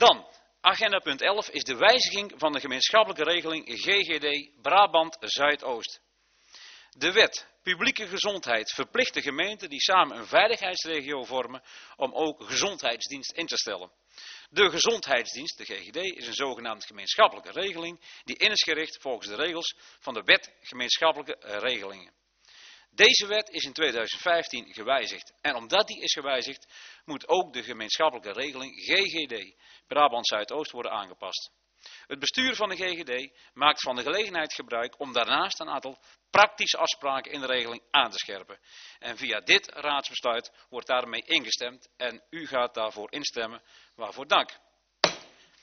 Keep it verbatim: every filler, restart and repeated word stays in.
Dan, agenda punt elf is de wijziging van de gemeenschappelijke regeling G G D Brabant Zuidoost. De wet publieke gezondheid verplicht de gemeenten die samen een veiligheidsregio vormen om ook gezondheidsdienst in te stellen. De gezondheidsdienst, de G G D, is een zogenaamde gemeenschappelijke regeling die in is gericht volgens de regels van de wet gemeenschappelijke regelingen. Deze wet is in tweeduizend vijftien gewijzigd en omdat die is gewijzigd moet ook de gemeenschappelijke regeling G G D Brabant Zuidoost worden aangepast. Het bestuur van de G G D maakt van de gelegenheid gebruik om daarnaast een aantal praktische afspraken in de regeling aan te scherpen. En via dit raadsbesluit wordt daarmee ingestemd en u gaat daarvoor instemmen, waarvoor dank.